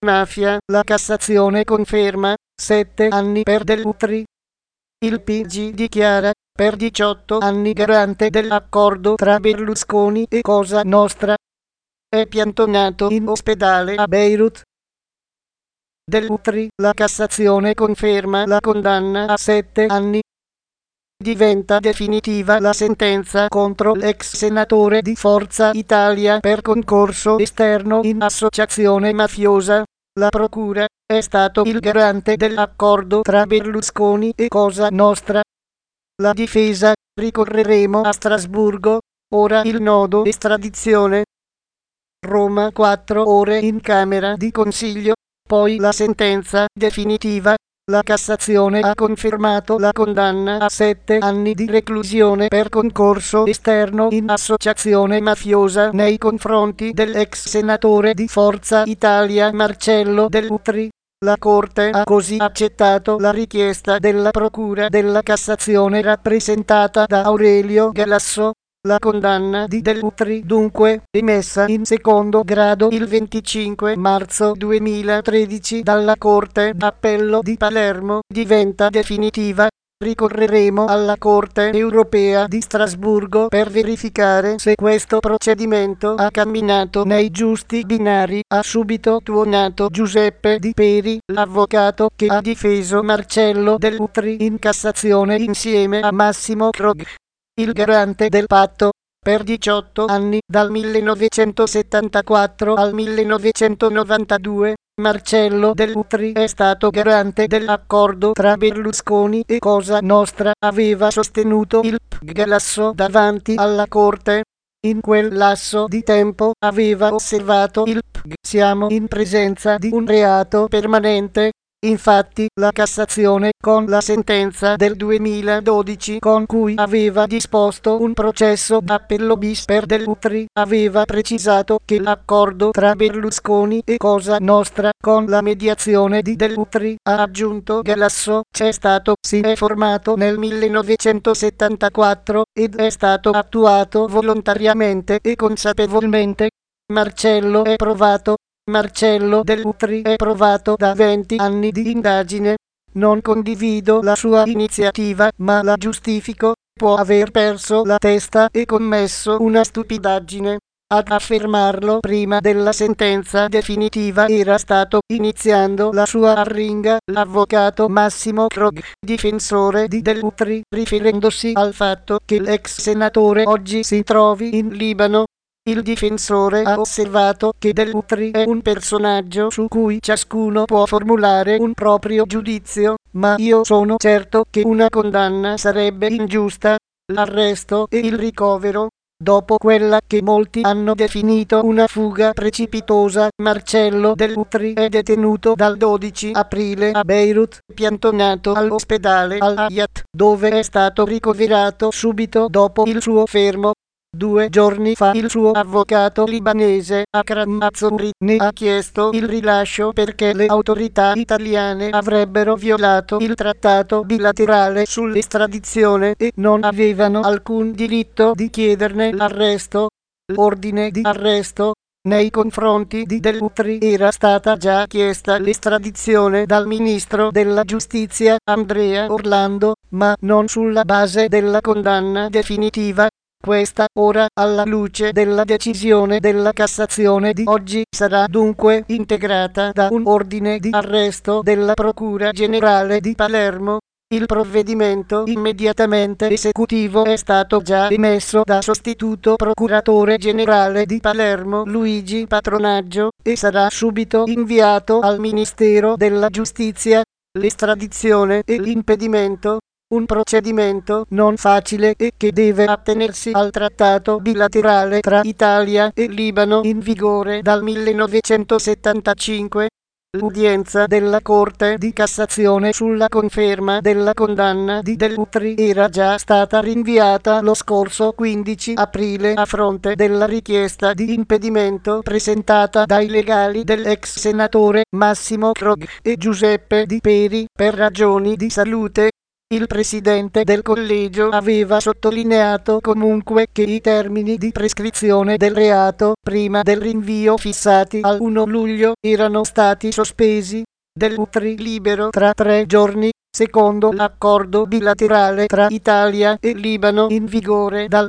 Mafia, la Cassazione conferma 7 anni per Dell'Utri. Il PG dichiara per 18 anni garante dell'accordo tra Berlusconi e Cosa Nostra. È piantonato in ospedale a Beirut. Dell'Utri, la Cassazione conferma la condanna a 7 anni. Diventa definitiva la sentenza contro l'ex senatore di Forza Italia per concorso esterno in associazione mafiosa. La procura è stato il garante dell'accordo tra Berlusconi e Cosa Nostra. La difesa, ricorreremo a Strasburgo, ora il nodo estradizione. Roma 4 ore in Camera di Consiglio, poi la sentenza definitiva. La Cassazione ha confermato la condanna a 7 anni di reclusione per concorso esterno in associazione mafiosa nei confronti dell'ex senatore di Forza Italia Marcello Dell'Utri. La Corte ha così accettato la richiesta della Procura della Cassazione rappresentata da Aurelio Galasso. La condanna di Dell'Utri, dunque, emessa in secondo grado il 25 marzo 2013 dalla Corte d'Appello di Palermo, diventa definitiva. Ricorreremo alla Corte europea di Strasburgo per verificare se questo procedimento ha camminato nei giusti binari, ha subito tuonato Giuseppe Di Peri, l'avvocato che ha difeso Marcello Dell'Utri in Cassazione insieme a Massimo Krog, il garante del patto. Per 18 anni, dal 1974 al 1992, Marcello Dell'Utri è stato garante dell'accordo tra Berlusconi e Cosa Nostra, aveva sostenuto il PG Galasso davanti alla Corte. In quel lasso di tempo aveva osservato il PG: siamo in presenza di un reato permanente. Infatti, la Cassazione, con la sentenza del 2012 con cui aveva disposto un processo d'appello bis per Dell'Utri, aveva precisato che l'accordo tra Berlusconi e Cosa Nostra, con la mediazione di Dell'Utri, ha aggiunto Galasso, si è formato nel 1974 ed è stato attuato volontariamente e consapevolmente. Marcello Dell'Utri è provato da 20 anni di indagine. Non condivido la sua iniziativa, ma la giustifico. Può aver perso la testa e commesso una stupidaggine. Ad affermarlo prima della sentenza definitiva era stato, iniziando la sua arringa, l'avvocato Massimo Krog, difensore di Dell'Utri, riferendosi al fatto che l'ex senatore oggi si trovi in Libano. Il difensore ha osservato che Dell'Utri è un personaggio su cui ciascuno può formulare un proprio giudizio, ma io sono certo che una condanna sarebbe ingiusta. L'arresto e il ricovero, dopo quella che molti hanno definito una fuga precipitosa. Marcello Dell'Utri è detenuto dal 12 aprile a Beirut, piantonato all'ospedale Al-Hayat, dove è stato ricoverato subito dopo il suo fermo. 2 giorni fa il suo avvocato libanese, Akram Mazzouri, ne ha chiesto il rilascio perché le autorità italiane avrebbero violato il trattato bilaterale sull'estradizione e non avevano alcun diritto di chiederne l'arresto. L'ordine di arresto nei confronti di Dell'Utri era stata già chiesta l'estradizione dal ministro della giustizia, Andrea Orlando, ma non sulla base della condanna definitiva. Questa, ora, alla luce della decisione della Cassazione di oggi, sarà dunque integrata da un ordine di arresto della Procura Generale di Palermo. Il provvedimento immediatamente esecutivo è stato già emesso da sostituto procuratore generale di Palermo Luigi Patronaggio e sarà subito inviato al Ministero della Giustizia. L'estradizione e l'impedimento. Un procedimento non facile e che deve attenersi al trattato bilaterale tra Italia e Libano in vigore dal 1975. L'udienza della Corte di Cassazione sulla conferma della condanna di Dell'Utri era già stata rinviata lo scorso 15 aprile a fronte della richiesta di impedimento presentata dai legali dell'ex senatore Massimo Krog e Giuseppe Di Peri per ragioni di salute. Il presidente del collegio aveva sottolineato comunque che i termini di prescrizione del reato, prima del rinvio fissati al 1 luglio, erano stati sospesi. Dell'UTRI libero tra 3 giorni, secondo l'accordo bilaterale tra Italia e Libano in vigore dal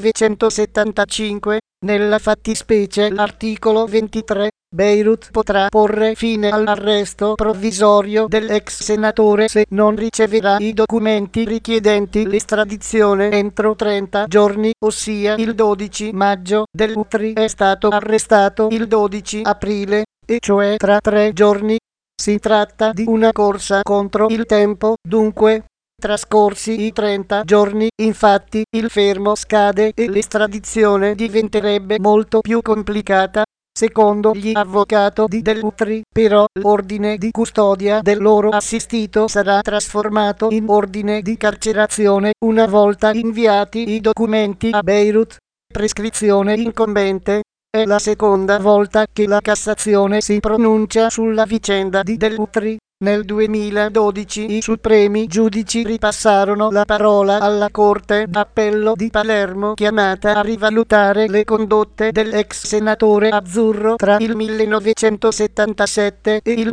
1975. Nella fattispecie l'articolo 23, Beirut potrà porre fine all'arresto provvisorio dell'ex senatore se non riceverà i documenti richiedenti l'estradizione entro 30 giorni, ossia il 12 maggio. Dell'UTRI è stato arrestato il 12 aprile, e cioè tra 3 giorni. Si tratta di una corsa contro il tempo, dunque. Trascorsi i 30 giorni, infatti, il fermo scade e l'estradizione diventerebbe molto più complicata. Secondo gli avvocati di Dell'UTRI, però, l'ordine di custodia del loro assistito sarà trasformato in ordine di carcerazione una volta inviati i documenti a Beirut. Prescrizione incombente. È la seconda volta che la Cassazione si pronuncia sulla vicenda di Dell'UTRI. Nel 2012 i supremi giudici ripassarono la parola alla Corte d'Appello di Palermo, chiamata a rivalutare le condotte dell'ex senatore azzurro tra il 1977 e il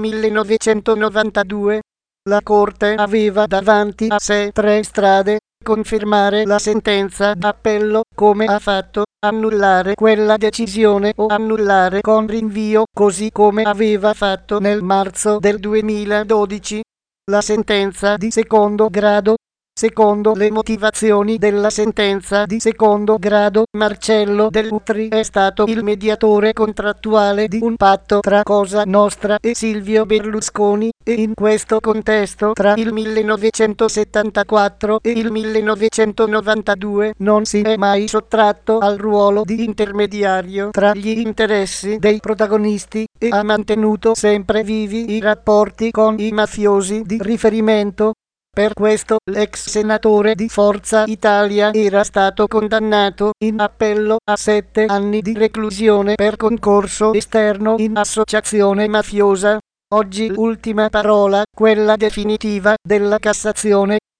1992. La Corte aveva davanti a sé 3 strade: confermare la sentenza d'appello, come ha fatto, annullare quella decisione o annullare con rinvio, così come aveva fatto nel marzo del 2012. La sentenza di secondo grado. Secondo le motivazioni della sentenza di secondo grado, Marcello Dell'UTRI è stato il mediatore contrattuale di un patto tra Cosa Nostra e Silvio Berlusconi, e in questo contesto tra il 1974 e il 1992 non si è mai sottratto al ruolo di intermediario tra gli interessi dei protagonisti e ha mantenuto sempre vivi i rapporti con i mafiosi di riferimento. Per questo l'ex senatore di Forza Italia era stato condannato in appello a 7 anni di reclusione per concorso esterno in associazione mafiosa. Oggi l'ultima parola, quella definitiva, della Cassazione,